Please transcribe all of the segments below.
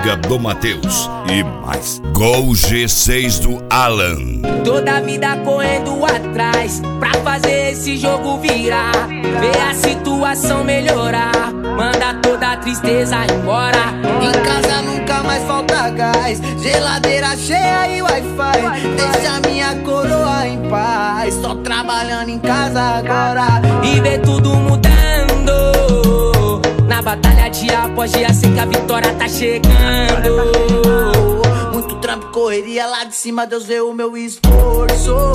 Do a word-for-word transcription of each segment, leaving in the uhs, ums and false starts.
Coringa do Matheus e mais Gol G seis do Alan. Toda a vida correndo atrás pra fazer esse jogo virar, ver a situação melhorar, manda toda a tristeza embora. Em casa nunca mais falta gás, geladeira cheia e wi-fi, deixa minha coroa em paz, só trabalhando em casa agora. E ver tudo mudando na batalha dia após dia, sei que a vitória tá chegando. Muito trampo, correria lá de cima, Deus vê o meu esforço.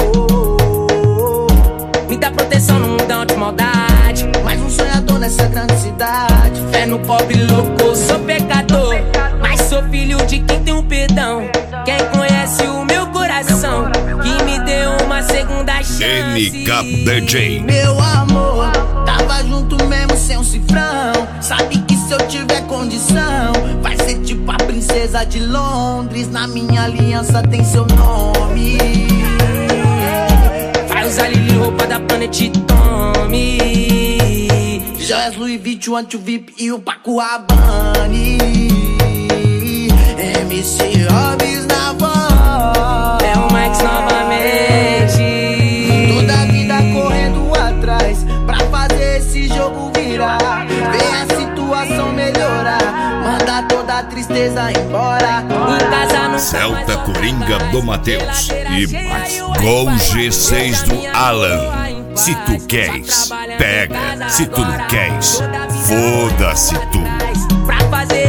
Me dá proteção no mundão de maldade, mais um sonhador nessa grande cidade. Fé no pobre louco, sou pecador, mas sou filho de quem tem um perdão. Quem conhece o meu coração, que me deu uma segunda chance. M K D J. Meu amor, tava junto mesmo sem um cifrão. Sabe que se eu tiver condição, vai ser tipo a princesa de Londres. Na minha aliança tem seu nome. Vai usar Lili, roupa da Planet Tommy, joias Louis Vuitton, anti V I P e o Paco Rabanne. M C Hobbs na voz, é o Max novamente. Toda a vida correndo atrás pra fazer esse jogo virar, ver a situação melhorar, manda toda a tristeza embora. Em casa não Celta Coringa do Matheus e mais Gol G seis do Alan. Se tu queres, pega. Se tu não queres, foda-se tu. pra fazer